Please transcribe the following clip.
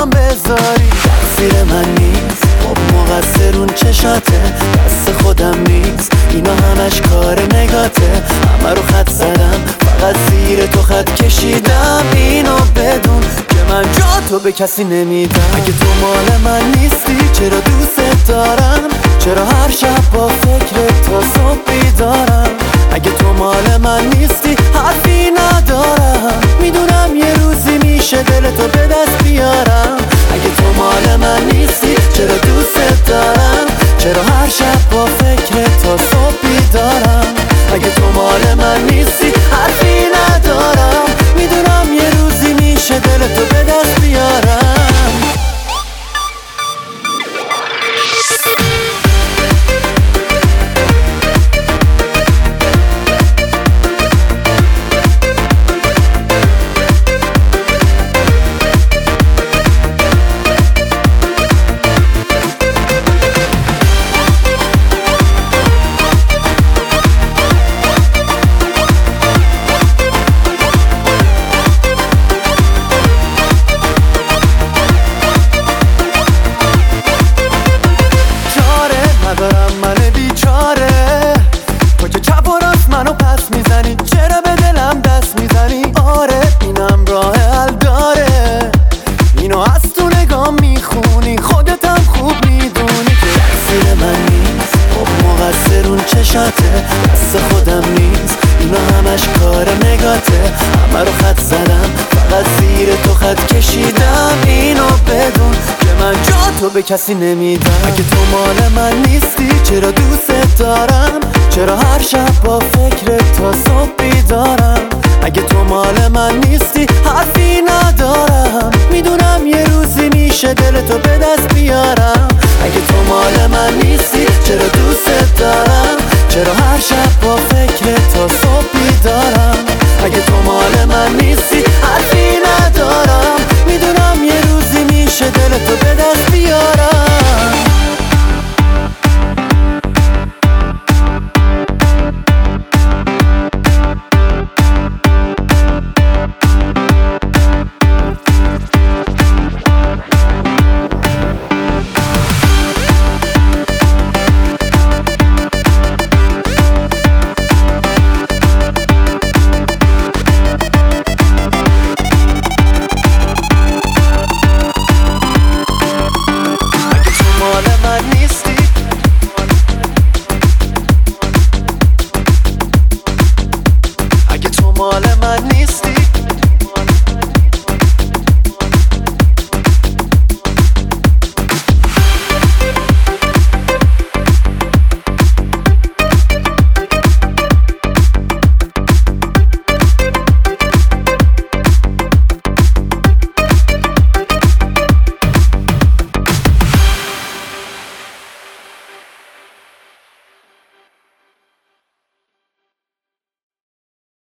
کنارم بذاری. تقصیر من نیست، خب مقصر اون چشاته، دست خودم نیست، اینا همش کار نگاته. همه رو خط زدم، فقط زیر تو خط کشیدم. اینو بدون که من جا تو به کسی نمیدم. اگه تو مال من نیستی چرا دوست دارم؟ چرا هر شب با فکر تا صبح بیدارم؟ اگه تو مال من نیستی حرفی ندارم. میدونم یه روزی میشه دلتو به دست بیارم. اگه تو مال من نیستی چرا دوست دارم؟ چرا هر شب با فکر تا صبح بیدارم؟ اگه تو مال من نیستی حرفی ندارم. میدونم یه روزی میشه دلتو به دست بیارم. ندارم من بیچاره، تو که چپ و راست منو پس میزنی، چرا به دلم دست میزنی؟ آره اینم راه حل داره، اینو از تو نگاه میخونی، خودتم خوب میدونی که تقصیر من نیست، خب مقصر اون چشاته، دست خودم نیست، اینا همش کار نگاته. همه رو خط زدم، فقط زیر تو خط کشیدم. اینو بدون که من جا تو به کسی نمیدم. اگه تو مال من نیستی چرا دوست دارم؟ چرا هر شب با فکر تا صبح بیدارم؟ اگه تو مال من نیستی حرفی ندارم. میدونم یه روزی میشه دلتو به دست بیارم. اگه تو مال من نیستی چرا دوست دارم؟ چرا هر شب با فکر تا صبح بیدارم؟ اگه تو مال من نیستی حرفی